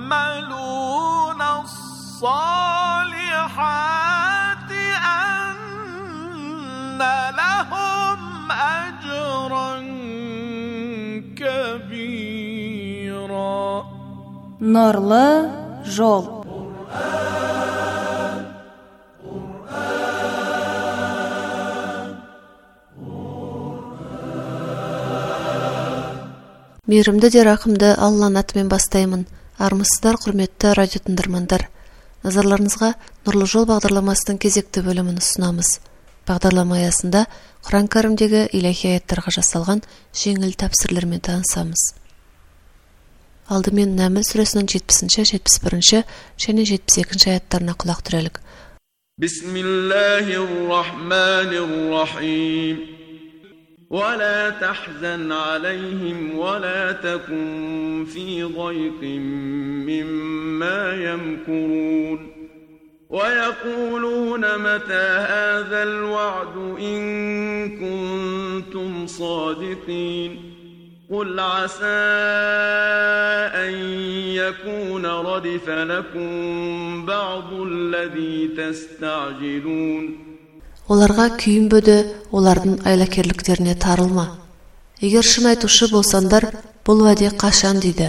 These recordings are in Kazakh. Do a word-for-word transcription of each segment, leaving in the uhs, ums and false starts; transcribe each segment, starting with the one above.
يعملون الصالحات أن لهم أجرا كبيرا. Нурлы жол. Мейірімді де рақымды Алланың атымен бастаймын. Армысыздар, құрметті радио тыңдармандар. Назарларыңызға Нұрлы жол бағдарламасының кезекті бөлімін ұсынамыз. Бағдарлама аясында Құран кәрімдегі илахи аяттарға жасалған жеңіл тәпсірлермен танысамыз. Алдымен Нәмл сүресінің жетпісінші, жетпіс бірінші және жетпіс екінші аяттарына құлақ түрелік. Бисмиллахир-рахманир-рахим. ولا تحزن عليهم ولا تكن في ضيق مما يمكرون ويقولون متى هذا الوعد إن كنتم صادقين قل عسى أن يكون ردف لكم بعض الذي تستعجلون. Оларға күйін бөді, олардың айлакерліктеріне тарылма. Егер шын айтушы болсандар, бұл уәде қашан дейді.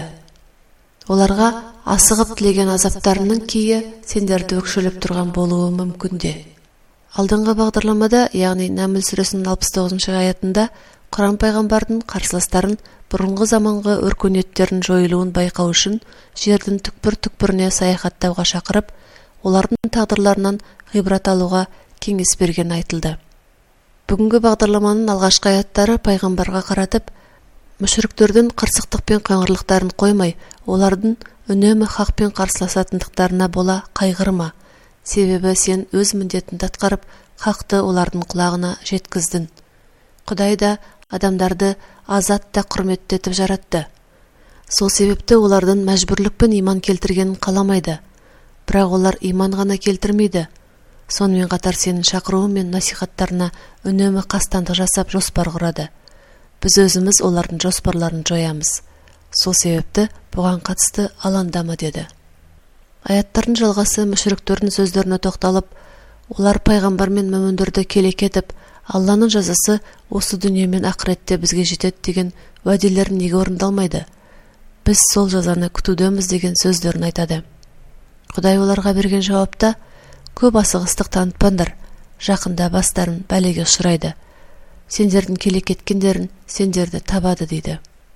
Оларға асығып тілеген азаптарының кейі сендерді өкшелеп тұрған болуы мүмкін де. Алдыңғы бағдарламада, яғни Нәмл сүресінің алпыс тоғызыншы аятында, Құран пайғамбардың қарсыластарын бұрынғы заманғы өркениеттердің жойылуын байқау үшін жердің түкпір-түкпіріне саяхаттауға шақырып, олардың тағдырларынан ғибрат алуға кеңес берген айтылды. Бүгінгі бағдарламаның алғашқы аяттары пайғамбарға қаратып, мүшриктердің қырсықтық пен қаңғырлықтарын қоймай, олардың үнемі хақпен қарсыласатындықтарына бола қайғырма. Себебі сен өз міндетіңді атқарып, хақты олардың құлағына жеткіздің. Құдай да адамдарды азат та құрметті етіп жаратты. Сол себепті олардың мәжбүрлікпен иман келтіргенін қаламайды. Бірақ олар иман ғана келтірмейді. Сонымен қатар сенің шақыруы мен насихаттарына үнемі қастандық жасап жоспар құрады. Біз өзіміз олардың жоспарларын жоямыз. Сол себепті бұған қатысты алаңдама деді. Аяттардың жалғасы мүшриктердің сөздеріне тоқталып, олар пайғамбар мен мүміндерді келек етіп, Алланың жазасы осы дүние мен ақыретте бізге жетеді деген уәделерін неге орындалмайды? Біз сол жазаны күтудеміз деген сөздерін айтады. Құдай оларға берген жауапта, көп асығыстық танытпаңдар, жақында бастарын бәлеге ұшырайды. Сендердің келек еткендерін сендерді табады дейді.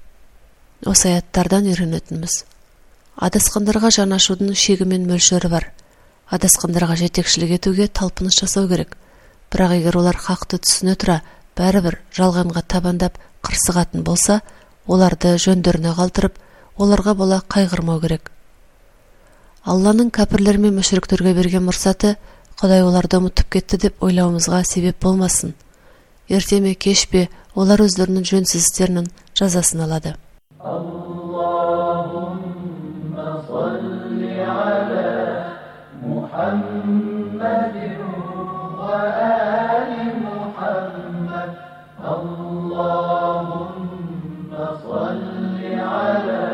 Осы аяттардан үйренетініміз. Адасқандарға жан ашудың шегі мен мөлшері бар. Адасқандарға жетекшілік етуге талпыныс жасау керек. Бірақ егер олар хақты түсіне тұра, бәрібір жалғанға табандап қырсығатын болса, оларды жөндеріне қалтырып, оларға бола қайғырмау керек. Алланың кәпірлер мен мүшриктерге берген мұрсаты Құдай оларды ұмытып кетті деп ойлауымызға себеп болмасын. Ерте ме кеш пе олар өздерінің жөнсіз істерінің жазасын алады. Аллахумма салли аля Мухаммадин ва али Мухаммад. Аллахумма салли аля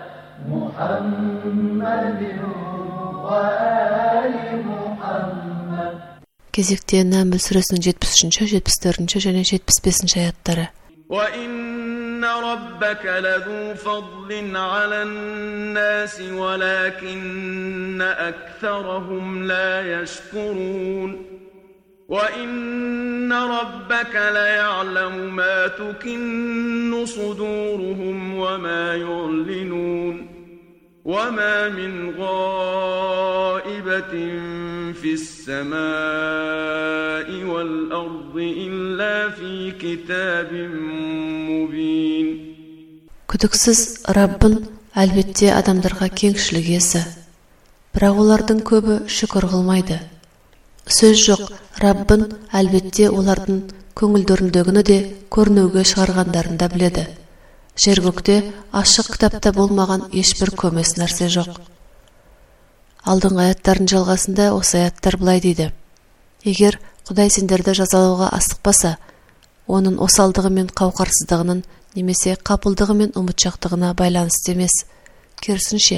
Мухаммадин ва али Мухаммад. Кезекте Нәмл сүресінің жетпіс үшінші, жетпіс төртінші және жетпіс бесінші аяттары. وَإِنَّ رَبَّكَ لَذُو فَضْلٍ عَلَى النَّاسِ وَلَكِنَّ أَكْثَرَهُمْ لَا يَشْكُرُونَ وَإِنَّ رَبَّكَ لَيَعْلَمُ مَا تُكِنُّ صُدُورُهُمْ وَمَا يُعْلِنُونَ وَمَا مِنْ غَائِبَةٍ فِي السَّمَاءِ وَالْأَرْضِ إِلَّا فِي كِتَابٍ مُبِينٍ. Күдіксіз Раббын әлбетте адамдарға кеңшілік иесі. Бірақ олардың көбі шүкір қылмайды. Сөз жоқ, Раббын әлбетте олардың көңілдеріндегіні де көрнеуге шығарғандарын да біледі. Жер-көкте ашық кітапта болмаған ешбір көмес нәрсе жоқ. Алдыңғы аяттардың жалғасында осы аяттар былай дейді. Егер Құдай сендерді жазалауға асықпаса, оның осалдығы мен қауқарсыздығының немесе қапылдығы мен ұмытшақтығына байланысты емес. Керісінше,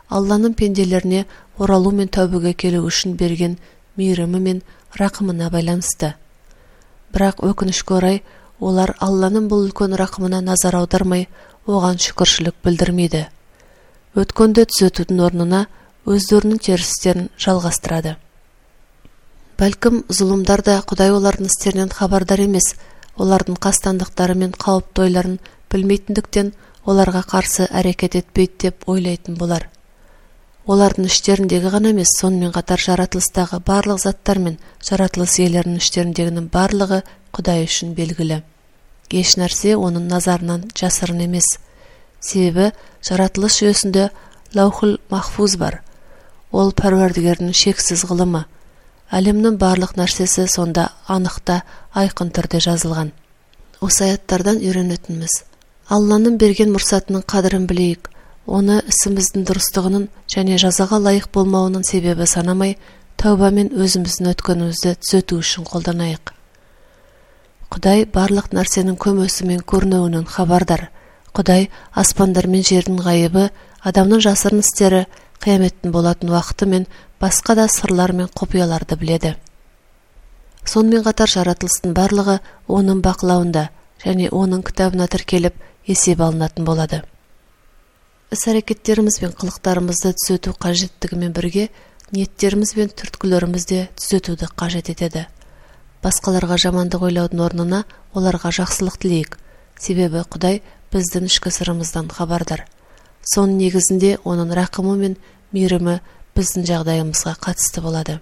Алланың пенделеріне оралу мен тәубеге келу үшін берген мейірімі мен рақымына байланысты. Бірақ өкінішке орай, олар Алланың бұл үлкен рақымына назар аудармай, оған шүкіршілік білдірмейді. Өткенді түзетудің орнына өздерінің терістерін жалғастырады. Бәлкім, зұлымдар да Құдай олардың істерінен хабардар емес, олардың қастандықтары мен қауіпті ойларын білмейтіндіктен оларға қарсы әрекет етпейді деп ойлайтын болар. Олардың іштеріндегі ғана емес, сонымен қатар жаратылыстағы барлық заттар мен жаратылыс иелерінің іштеріндегінің барлығы Құдай үшін белгілі. Еш нәрсе оның назарынан жасырын емес. Себебі жаратылыс жүйесінде лаухул махфуз бар. Ол Пәруәрдігердің шексіз ғылымы. Әлемнің барлық нәрсесі сонда анықта, айқын түрде жазылған. Осы аяттардан үйренетініміз: Алланың берген мұрсатының қадірін білейік, оны ісіміздің дұрыстығының және жазаға лайық болмауының себебі санамай, тәубамен өзіміздің өткенімізді түзету үшін қолданайық. Құдай барлық нәрсенің көмесі мен көрінуінің хабардар. Құдай аспандар мен жердің ғайыбы, адамның жасырын істері, қияметтің болатын уақыты мен басқа да сырлар мен құпияларды біледі. Сонымен қатар жаратылыстың барлығы оның бақылауында және оның кітабына тіркеліп есеп алынатын болады. Іс-әрекеттеріміз бен қылықтарымызды түзету қажеттігімен бірге, ниеттеріміз бен түрткілерімізде түзетуді қажет етеді. Басқаларға жамандық ойлаудың орнына оларға жақсылық тілейік, себебі Құдай біздің ішкі сырымыздан хабардар. Соның негізінде оның рақымы мен мейірімі біздің жағдайымызға қатысты болады.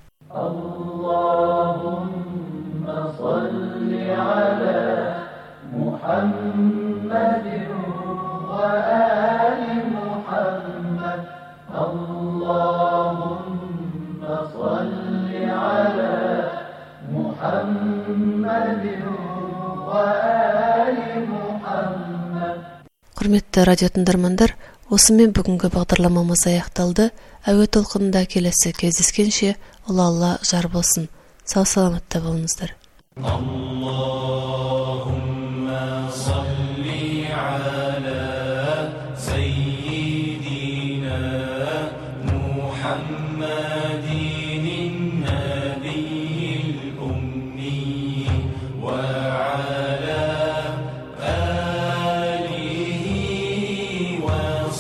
Аллахумма салли аля Мухаммадин ва али Мухаммад. Аллахумма салли аля Мухаммадин ва али Мухаммад. Құрметті радио тыңдармандар, осымен бүгінгі бағдарламамыз аяқталды. Әуе толқынында келесі кездескенше Алла Алла жар болсын. Сау саламатта болыңыздар. Аллахумма салли аля саййидина Мухаммадин набийил умми ва аля алихи ва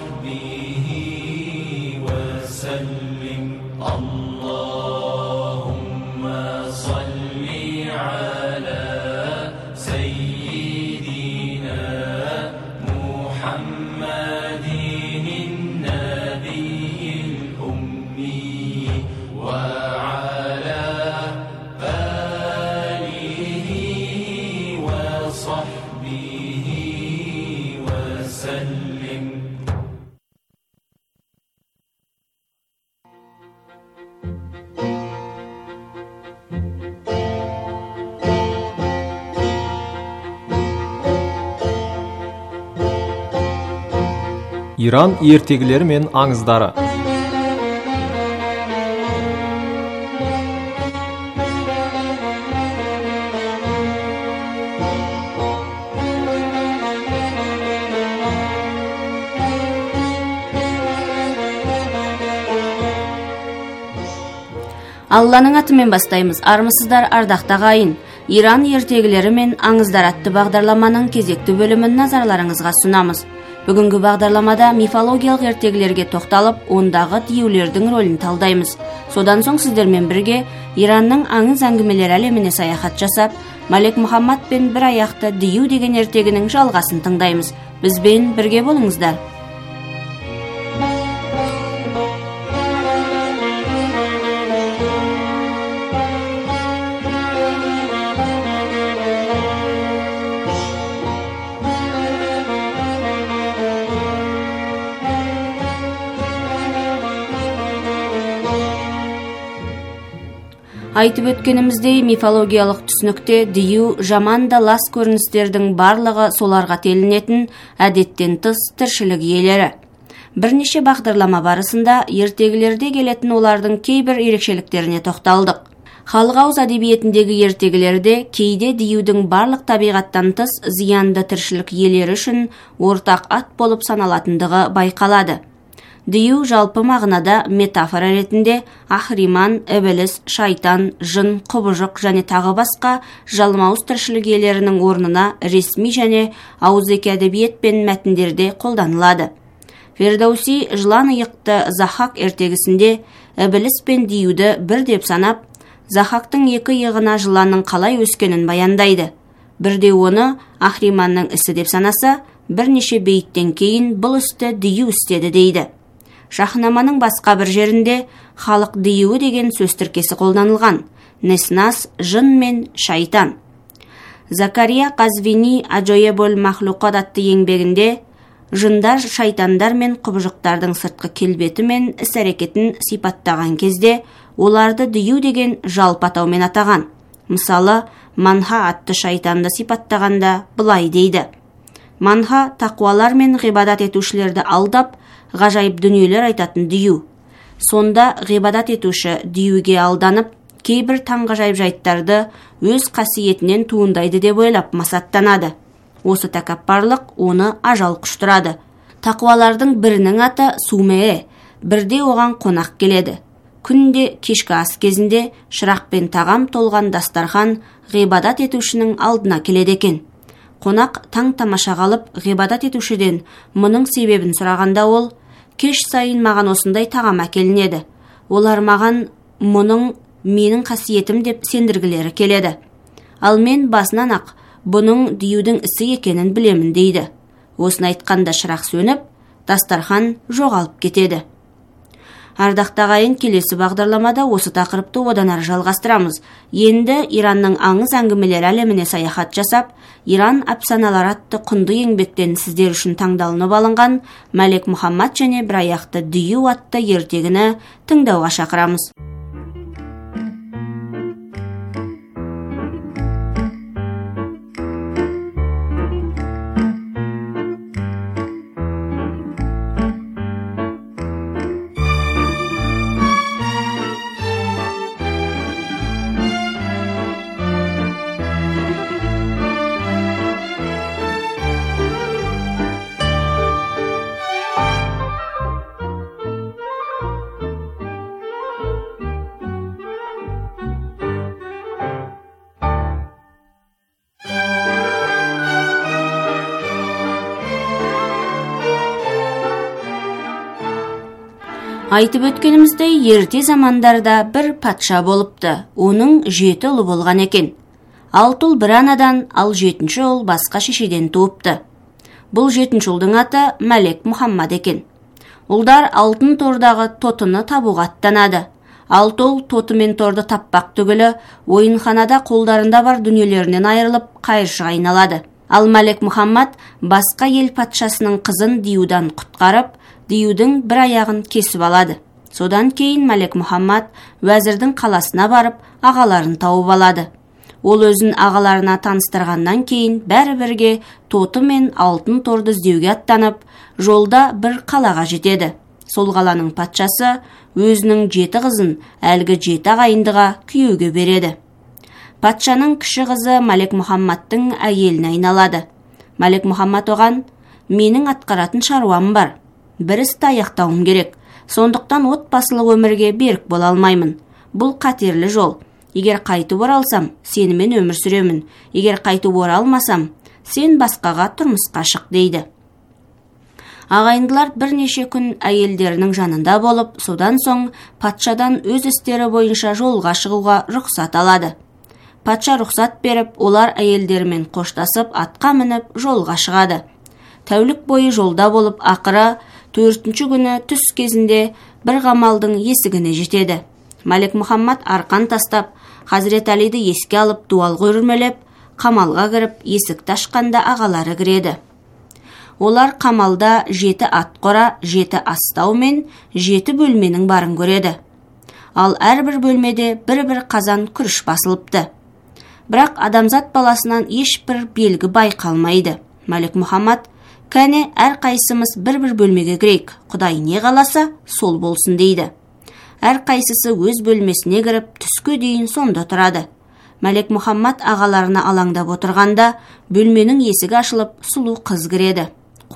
сахбихи ва саллим. Allahumma salli ala sayyidina Muhammadin nabiyil ummi wa ala alihi wa sahbihi wa sallim. Иран ертегілері мен аңыздары. Алланың атымен бастаймыз. Армысыздар, ардақты ағайын. Иран ертегілері мен аңыздар атты бағдарламаның кезекті бөлімін назарларыңызға сұнамыз. Бүгінгі бағдарламада мифологиялық ертегілерге тоқталып, ондағы диюлердің рөлін талдаймыз. Содан соң сіздермен бірге Иранның аңыз әңгімелер әлеміне саяхат жасап, Малек Мұхаммад пен бір аяқты дию деген ертегінің жалғасын тыңдаймыз. Бізбен бірге болыңыздар. Айтып өткеніміздей, мифологиялық түсінікте дию жаман да лас көріністердің барлығы соларға телінетін әдеттен тыс тіршілік иелері. Бірнеше бағдарлама барысында ертегілерде келетін олардың кейбір ерекшеліктеріне тоқталдық. Халық ауыз әдебиетіндегі ертегілерде кейде диюдің барлық табиғаттан тыс зиянды тіршілік иелері үшін ортақ ат болып саналатындығы байқалады. Дию жалпы мағынада метафора ретінде ахриман, ібіліс, шайтан, жын, құбыжық және тағы басқа жалмауыз тіршілік иелерінің орнына ресми және ауызекі әдебиет пен мәтіндерде қолданылады. Фердауси жылан иықты Захак ертегісінде ібіліс пен диюді бір деп санап, Захактың екі иығына жыланның қалай өскенін баяндайды. Бірде оны ахриманның ісі деп санаса, бірнеше бейттен кейін бұл істі дию істеді дейді. Шахнаманың басқа бір жерінде халық диюі деген сөз тіркесі қолданылған. Неснас, жын мен шайтан. Закария Қазвини Аджоебол Махлуқат атты еңбегінде жындар, шайтандар мен құбыжықтардың сыртқы келбеті мен іс-әрекетін сипаттаған кезде оларды дию деген жалпы атаумен атаған. Мысалы, манха атты шайтанды сипаттағанда былай дейді. Манха тақуалар мен ғибадат етушілерді алдап, ғажайып дүниелер айтатын дию. Сонда ғибадат етуші диюге алданып, кейбір таңғажайып жайттарды өз қасиетінен туындайды деп ойлап масаттанады. Осы тәкаппарлық оны ажал құштырады. Тақуалардың бірінің аты Сумее, бірде оған қонақ келеді. Күнде кешкі ас кезінде шырақ пен тағам толған дастархан ғибадат етушінің алдына келеді екен. Қонақ таң тамаша қалып ғибадат етушіден мұның себебін сұрағанда ол: кеш сайын маған осындай тағам әкелінеді. Олар маған мұның менің қасиетім деп сендіргілері келеді. Ал мен басынан ақ бұның диюдің ісі екенін білемін дейді. Осыны айтқанда шырақ сөніп, дастархан жоғалып кетеді. Ардақты ағайын, келесі бағдарламада осы тақырыпты одан ары жалғастырамыз. Енді Иранның аңыз әңгімелер әлеміне саяхат жасап, Иран әпсаналары атты құнды еңбектен сіздер үшін таңдалынып алынған Мәлек Мұхаммад және бір аяқты дию атты ертегіні тыңдауға шақырамыз. Айтып өткеніміздей, ерте замандарда бір патша болыпты. Оның жеті ұлы болған екен. Алты ұл бір анадан, ал жетінші ұл басқа шешеден туыпты. Бұл жетінші ұлдың аты Мәлек Мұхаммад екен. Ұлдар алтын тордағы тотыны табуға аттанады. Алты ұл тоты мен торды таппақ түгілі ойынханада қолдарында бар дүниелерінен айырылып қайыршыға айналады. Ал Мәлек Мұхаммад басқа ел патшасының қызын диюдан құтқарып, диюдің бір аяғын кесіп алады. Содан кейін Мәлек Мұхаммад уәзірдің қаласына барып, ағаларын тауып алады. Ол өзін ағаларына таныстырғаннан кейін бәрі бірге тоты мен алтын торды іздеуге аттанып, жолда бір қалаға жетеді. Сол қаланың патшасы өзінің жеті қызын әлгі жеті ағайындыға күйеуге береді. Патшаның кіші қызы Мәлек Мұхаммадтың әйеліне айналады. Мәлек Мұхаммад оған: менің атқаратын шаруам бар. Бір істі аяқтауым керек. Сондықтан отбасылық өмірге берік бола алмаймын. Бұл қатерлі жол. Егер қайтып оралсам, сенімен өмір сүремін. Егер қайтып оралмасам, сен басқаға тұрмысқа шық дейді. Ағайындылар бірнеше күн әйелдерінің жанында болып, содан соң патшадан өз істері бойынша жолға шығуға рұқсат алады. Патша рұқсат беріп, олар әйелдерімен қоштасып, атқа мініп жолға шығады. Тәулік бойы жолда болып, ақыры төртінші күні түс кезінде бір қамалдың есігіне жетеді. Мәлек Мұхаммад арқан тастап, Хазірет Әлиді еске алып, дуалға үрмелеп, қамалға кіріп, есікті ашқанда ағалары кіреді. Олар қамалда жеті ат қора, жеті астау мен жеті бөлменің барын көреді. Ал әрбір бөлмеде бір-бір қазан күріш басылыпты. Бірақ адамзат баласынан ешбір белгі байқалмайды. Мәлек Мұхаммад: кәне, әр қайсымыз бір-бір бөлмеге кірейік, Құдай не қаласа сол болсын дейді. Әр қайсысы өз бөлмесіне кіріп, түске дейін сонда тұрады. Мәлек Мұхаммад ағаларына алаңдап отырғанда, бөлменің есігі ашылып, сұлу қыз кіреді.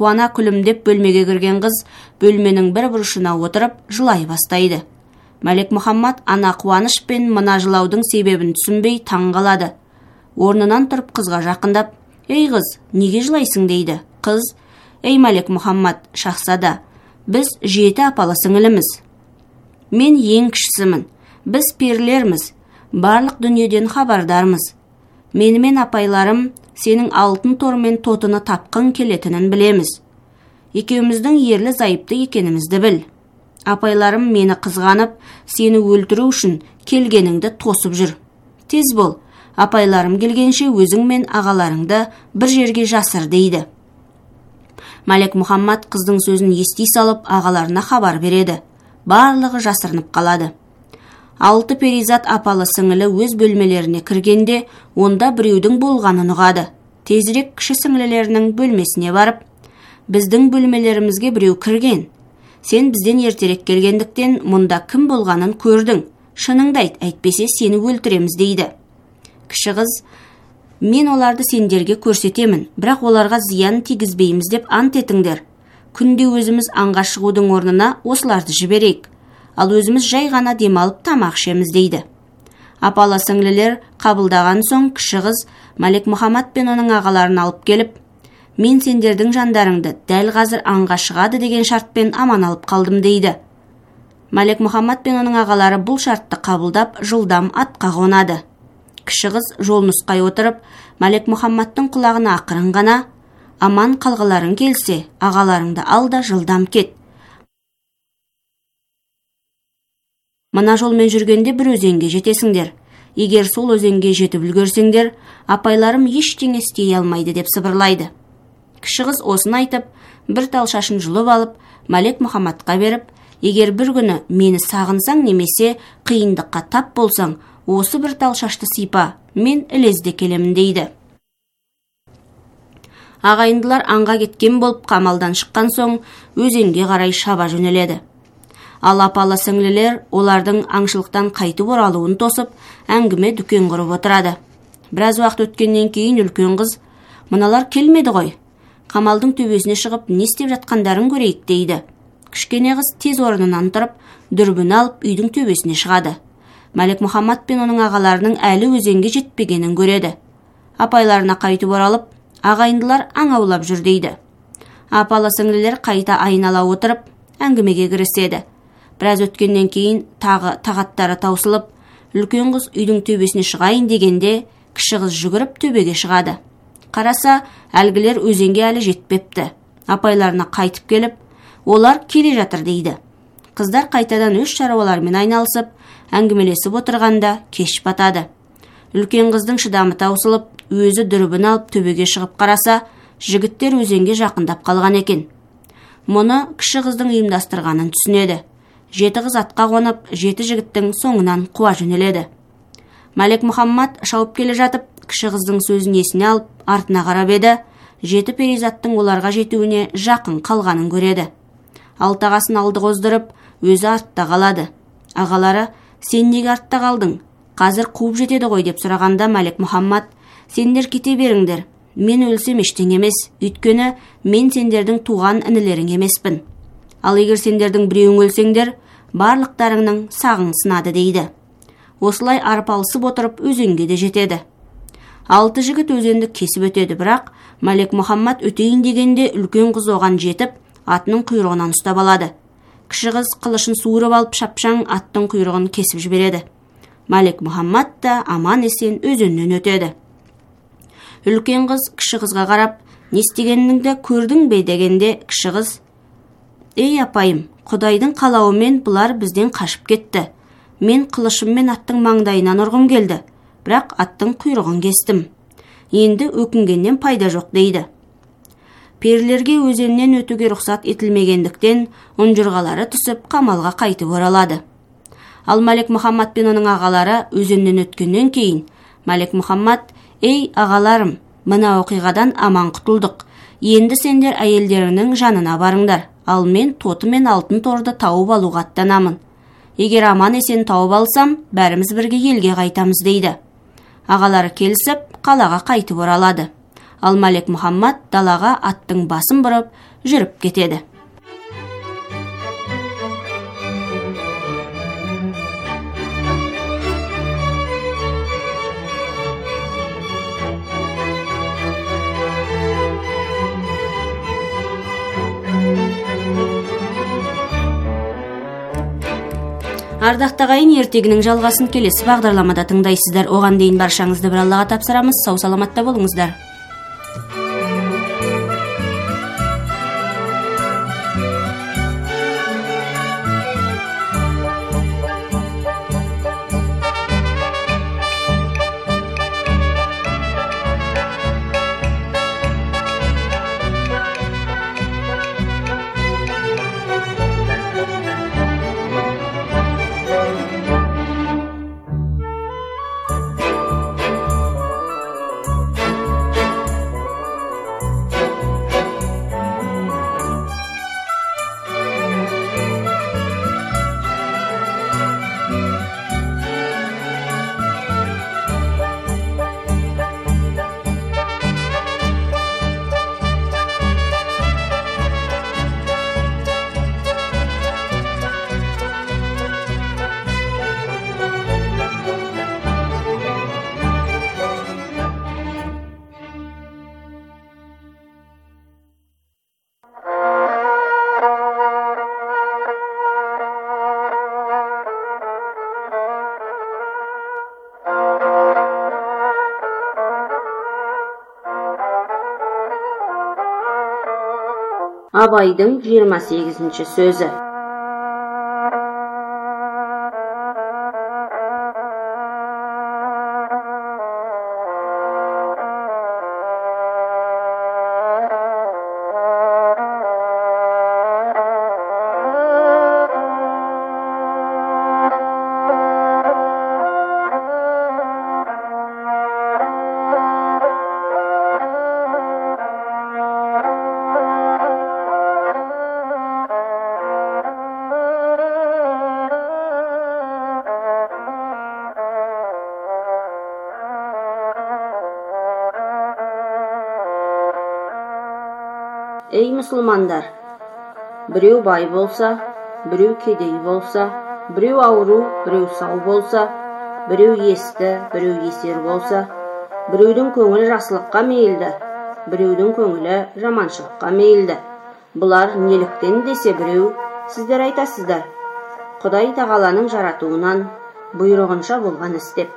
Қуана күлімдеп бөлмеге кірген қыз бөлменің бір бұрышына отырып жылай бастайды. Мәлек Мұхаммад ана қуаныш пен мына жылаудың себебін түсінбей таң қалады. Орнынан тұрып қызға жақындап, «Ей қыз, неге жылайсың?» дейді. Қыз, «Ей Мәлек Мұхаммад, шахзада, біз жеті апалы сіңіліміз. Мен ең кішісімін. Біз перілерміз. Барлық дүниеден хабардармыз. Менімен апайларым сенің алтын тормен тотыны тапқын келетінін білеміз. Екеуміздің ерлі зайыпты екенімізді біл. Апайларым мені қызғанып, сені өлтіру үшін келгеніңді тосып жүр. Тез бол, апайларым келгенше өзің мен ағаларыңды бір жерге жасыр» дейді. Мәлек Мұхаммад қыздың сөзін ести салып ағаларына хабар береді. Барлығы жасырынып қалады. Алты перизат апалы сіңілі өз бөлмелеріне кіргенде, онда біреудің болғанын ұғады. Тезірек кіші сіңілілерінің бөлмесіне барып, «Біздің бөлмелерімізге біреу кірген. Сен бізден ертерек келгендіктен мұнда кім болғанын көрдің. Шыныңды айт, әйтпесе сені өлтіреміз» дейді. Кіші қыз, «Мен оларды сендерге көрсетемін, бірақ оларға зиян тигізбейміз деп ант етіңдер. Күнде өзіміз аңға шығудың орнына осыларды жіберейік. Ал өзіміз жай ғана демалып тамақ ішеміз» дейді. Апалы сіңлілер қабылдаған соң кіші қыз Мәлек Мұхаммад пен оның ағаларын алып келіп, «Мен сендердің жандарыңды дәл қазір аңға шығады деген шартпен аман алып қалдым» дейді. Мәлек Мұхаммад пен оның ағалары бұл шартты қабылдап жылдам атқа қонады. Кіші қыз жол нұсқай отырып, Мәлек Мұхаммадтың құлағына ақырын ғана, «Аман қалғыларың келсе, ағаларыңды ал да жылдам кет. Мына жолмен жүргенде бір өзенге жетесіңдер. Егер сол өзенге жетіп үлгерсеңдер, апайларым ештеңе істей алмайды» деп сыбырлайды. Кіші қыз осын айтып, бір тал шашын жұлып алып, Мәлек Мұхаммадқа беріп, «Егер бір күні мені сағынсаң немесе қиындыққа тап болсаң, осы бір тал шашты сипа, мен ілезде келемін» дейді. Ағайындылар аңға кеткен болып қамалдан шыққан соң өзенге қарай шаба жөнеледі. Ал апалы сіңлілер олардың аңшылықтан қайтып оралуын тосып, әңгіме дүкен құрып отырады. Біраз уақыт өткеннен кейін үлкен қыз, «Мыналар келмеді ғой. Қамалдың төбесіне шығып, не істеп жатқандарын көрейік» дейді. Кішкене қыз тез орнынан тұрып, дүрбін алып үйдің төбесіне шығады. Мәлек Мұхаммад пен оның ағаларының әлі өзенге жетпегенін көреді. Апайларына қайтып оралып, ағайындылар аң аулап жүр дейді. Апалы сіңлілер қайта айнала отырып, әңгімеге кіріседі. Біраз өткеннен кейін тағы тағаттары таусылып, үлкен қыз үйдің төбесіне шығайын дегенде, кіші қыз жүгіріп төбеге шығады. Қараса, әлгілер өзенге әлі жетпепті. Апайларына қайтып келіп, олар келе жатыр дейді. Қыздар қайтадан өз шаруаларымен айналысып, әңгімелесіп отырғанда кеш батады. Үлкен қыздың шыдамы таусылып, өзі дүрбін алып төбеге шығып қараса, жігіттер өзенге жақындап қалған екен. Мұны кіші қыздың ұйымдастырғанын түсінеді. Жеті қыз атқа қонып, жеті жігіттің соңынан қуа жөнеледі. Мәлек Мұхаммад шауып келе жатып, кіші қыздың сөзін есіне алып, артына қарап еді, жеті перизаттың оларға жетуіне жақын қалғанын көреді. Алтағасын алды қоздырып, өзі артта қалады. Ағалары, «Сен неге артта қалдың? Қазір қуып жетеді ғой» деп сұрағанда Мәлек Мұхаммад, «Сендер кете беріңдер. Мен өлсем ештеңе емес, өйткені мен сендердің туған інілерің емеспін. Ал егер сендердің біреуің өлсеңдер, барлықтарыңның сағың сынады» дейді. Осылай арпалысып отырып өзенге де жетеді. Алты жігіт өзенді кесіп өтеді, бірақ Мәлек Мұхаммад өтейін дегенде үлкен қыз оған жетіп, атының құйрығынан ұстап алады. Кіші қыз қылышын суырып алып шапшаң аттың құйрығын кесіп жібереді. Мәлек Мұхаммад та аман есен өзеннен өтеді. Үлкен қыз кіші қызға қарап, «Не істегеніңді көрдің бе?» дегенде, кіші қыз, «Ей апайым, Құдайдың қалауымен бұлар бізден қашып кетті. Мен қылышыммен аттың маңдайынан ұрғым келді, бірақ аттың құйрығын кестім. Енді өкінгеннен пайда жоқ» дейді. Перілерге өзеннен өтуге рұқсат етілмегендіктен ұнжырғалары түсіп қамалға қайтып оралады. Ал Мәлек Мұхаммад пен оның ағалары өзеннен өткеннен кейін Мәлек Мұхаммад, «Ей ағаларым, мына оқиғадан аман құтылдық. Енді сендер әйелдерінің жанына барыңдар. Ал мен тоты мен алтын торды тауып алуға аттанамын. Егер аман есен тауып алсам, бәріміз бірге елге қайтамыз» дейді. Ағалары келісіп, қалаға қайтып оралады. Ал Малек Мұхаммад далаға аттың басын бұрып жүріп кетеді. Ардақты ағайын, ертегінің жалғасын келесі бағдарламада тыңдайсыздар. Оған дейін баршаңызды бір Аллаға тапсырамыз. Сау саламатта болыңыздар. Абайдың жиырма сегізінші сөзі. Ей мұсылмандар, біреу бай болса, біреу кедей болса, біреу ауру, біреу сау болса, біреу есті, біреу есер болса, біреудің көңілі жақсылыққа мейілді, біреудің көңілі жаманшылыққа мейілді. Бұлар неліктен десе біреу, сіздер айтасыздар, Құдай тағаланың жаратуынан бұйрығынша болған істеп.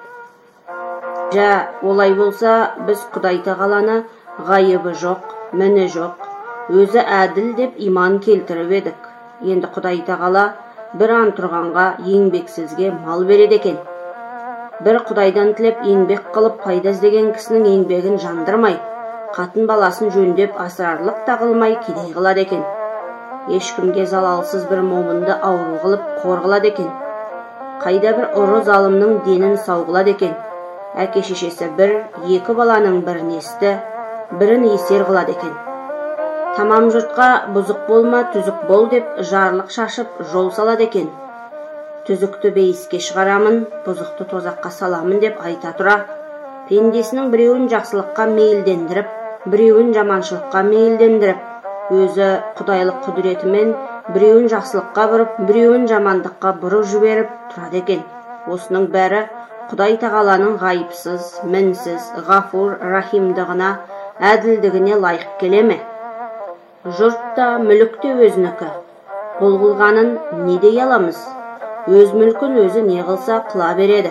Жа, олай болса, біз Құдай тағаланы ғайыбы жоқ, міні жоқ, өзі әділ деп иман келтіріп едік. Енді Құдай тағала бір ан тұрғанға еңбексізге мал береді екен. Бір Құдайдан тілеп еңбек қылып пайда іздеген кісінің еңбегін жандырмай, қатын баласын жөндеп асырарлық тағылмай кедей қылады екен. Ешкімге залалсыз бір момынды ауру қылып қор қылады екен. Қайда бір ұры залымның денін сау қылады екен. Әке шешесі бір, екі баланың бірін есті, бірін есер қылады екен. Тамам жұртқа бұзық болма, түзік бол деп жарлық шашып жол салады екен. Түзікті бейіске шығарамын, бұзықты тозаққа саламын деп айта тұра, пендесінің біреуін жақсылыққа мейілдендіріп, біреуін жаманшылыққа мейілдендіріп, өзі құдайлық құдіретімен біреуін жақсылыққа бұрып, біреуін жамандыққа бұрып жіберіп тұрады екен. Осының бәрі Құдай тағаланың ғайыпсыз, мінсіз, ғафур, рахимдығына, әділдігіне лайық келеме? Жұрт та, мүлік те өзінікі. Бұл қылғанын не дей аламыз? Өз мүлкін өзі не қылса қыла береді.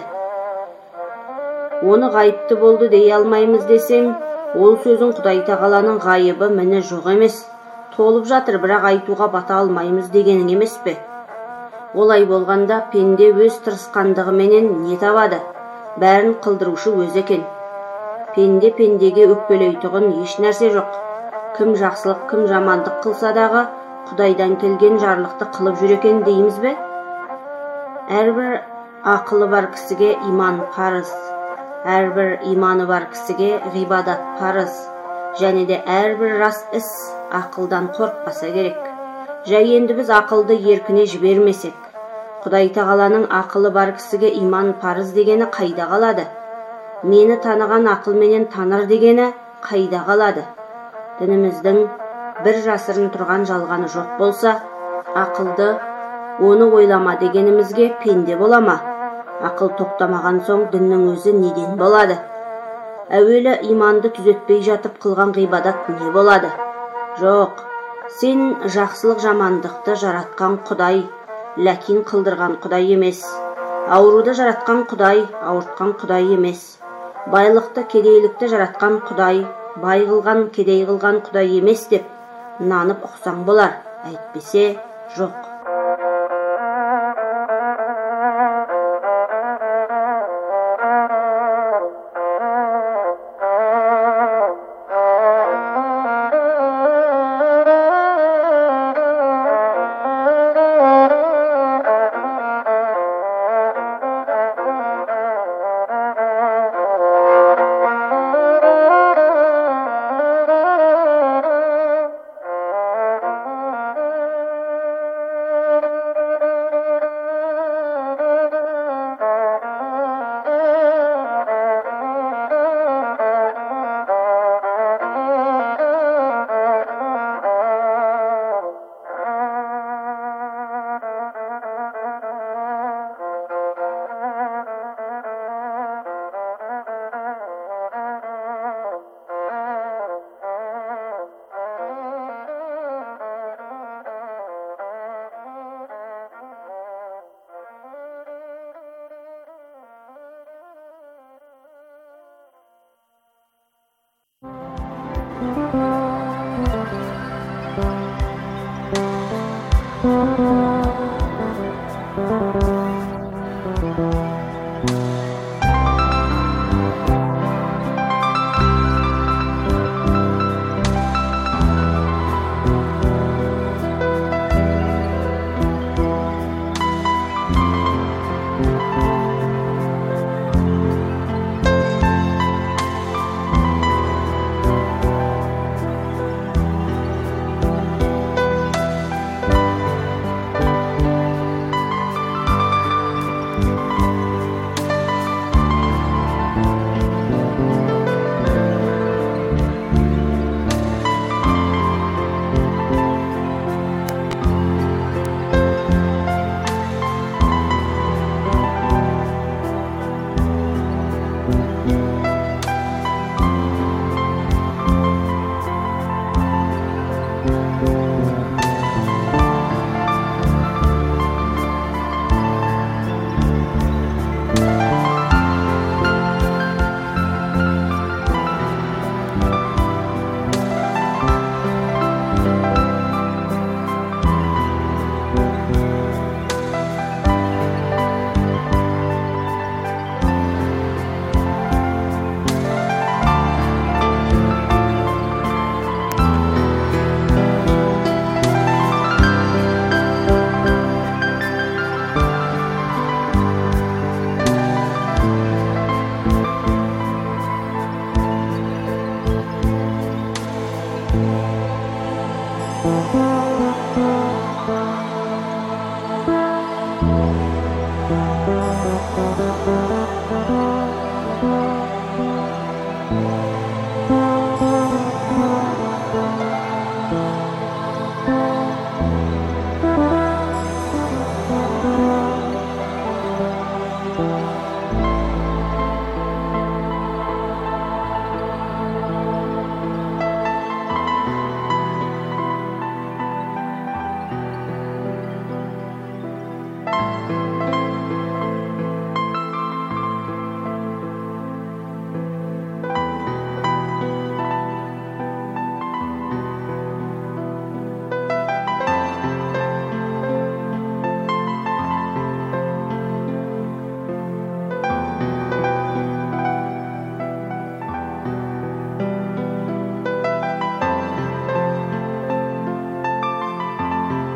Оны ғайыпты болды дей алмаймыз десең, ол сөзің Құдай тағаланың ғайыбы міні жоқ емес. Толып жатыр, бірақ айтуға бата алмаймыз дегенің емес пе? Олай болғанда пенде өз тырысқандығыменен не табады? Бәрін қылдырушы өзі екен. Пенде пендеге өкпелейтұғын еш нәрсе жоқ. Кім жақсылық, кім жамандық қылса дағы, Құдайдан келген жарлықты қылып жүр екен дейміз бе? Әрбір ақылы бар кісіге иман парыз, әрбір иманы бар кісіге ғибадат парыз, және де әрбір рас іс ақылдан қорықпаса керек. Жай енді біз ақылды еркіне жібермесек, Құдай тағаланың ақылы бар кісіге иман парыз дегені қайда қалады? Мені таныған ақылменен таныр дегені қайда қалады? Дініміздің бір жасырын тұрған жалғаны жоқ болса, ақылды оны ойлама дегенімізге пенде болама? Ақыл тоқтамаған соң діннің өзі неден болады? Әуелі иманды түзетпей жатып қылған ғибадат не болады? Жоқ, сен жақсылық жамандықты жаратқан Құдай, ләкин қылдырған Құдай емес. Ауруды жаратқан Құдай, ауыртқан Құдай емес. Байлықты, кедейлікті жаратқан Құдай, бай қылған, кедей қылған Құдай емес деп нанып ұқсаң болар, әйтпесе жоқ.